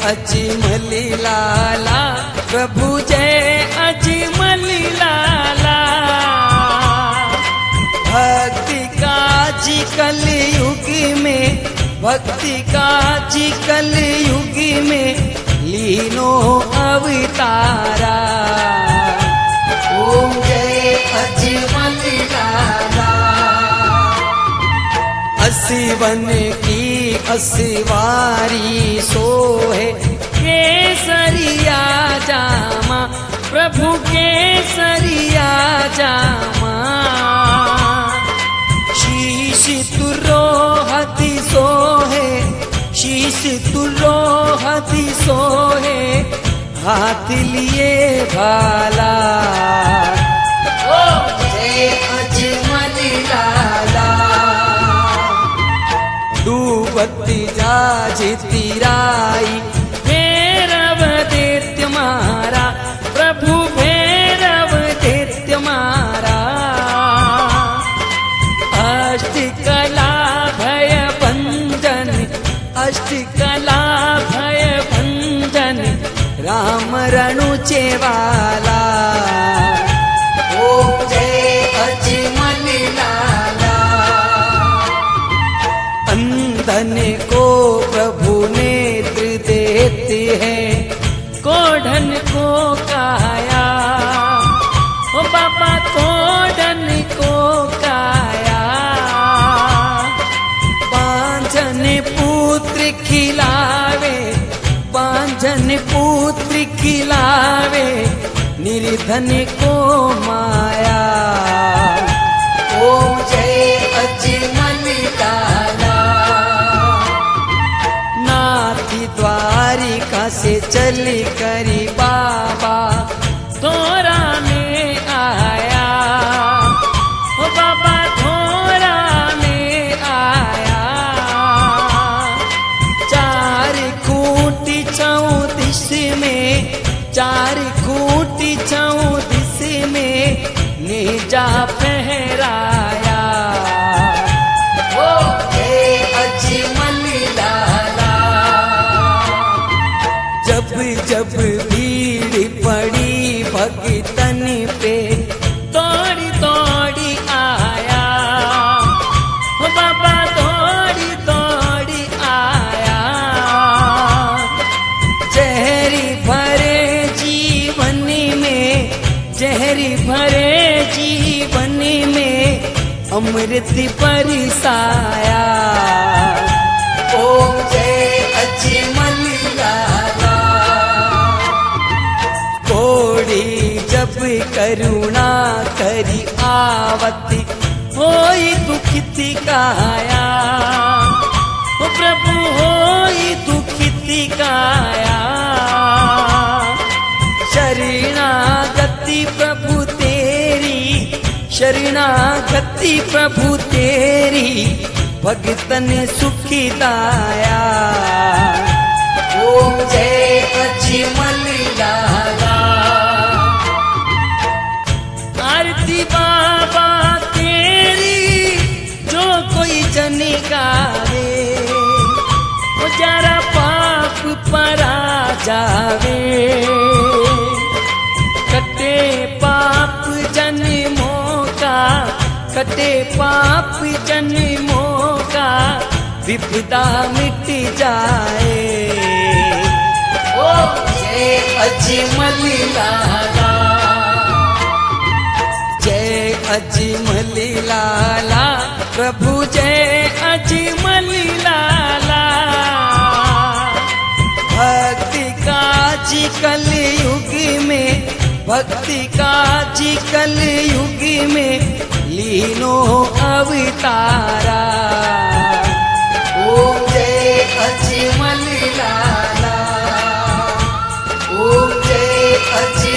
अजमली लाला, प्रभु जय अजमली लाला। भक्ति का जी कलयुग में, भक्ति का जी कलयुग में लीनो अवतारा। ओम जय अजमली लाला। असिवन की असवारी सोहे केसरिया जामा, प्रभु केसरिया जामा। शीश तुरोहति सोहे, शीश तुरोहति सोहे, हाथ लिए भाला। ओम जय अजमली लाला। डूबती जाजती राई भैरव दैत्य मारा, प्रभु भैरव दैत्य मारा। अष्टकला भय भंजन, अष्टकला भय भंजन, राम रणुचे वाला। ओम जय अजमली लाला। अंधन को प्रभु नेत्र देते हैं, कोढ़न को काया। ओ बाबा कोढ़न को काया। बांझन पुत्र खिलावे, बांझन पुत्र खिलावे, निर्धन को माया। ओम जय अजमली लाला। नाथी द्वारिका से चल करी बाबा धोरा में आया। ओ बाबा धोरा में आया। 4 खूंटी 34 में, 4 खूंटी 34 में नेजा फहराया। ओ जय अजमली लाला। जब जब भीड़ पड़ी भक्तन पे, दौड़ी दौड़ी आया। ओ बाबा दौड़ी दौड़ी आया। जहरी भरे जीवन में, जहरी भरे जीवन में अमृत बरसाया। ओम जय अजमली लाला। कोड़ी जब करुणा करी आवती, होई दुखित काया। ओ प्रभु होई दुखित काया। शरणागति प्रभु तेरी, शरणागति प्रभु तेरी, भगतन सुखी दाया। ओम जय अजमली लाला। आरती बाबा तेरी जो कोई जन गावे, वो जरा पाप परा जावे। कटे पाप जन्मों का, कटे पाप जन्मों का, विपदा मिट जाए। ओम जय अजमली लाला। जय अजमली लाला, प्रभु जय अजमली लाला। भक्ति का जी कलयुग में, भक्ति का जी कलयुग में लीनो अवतारा। ओम जय अजमली लाला। ओम जय अजमली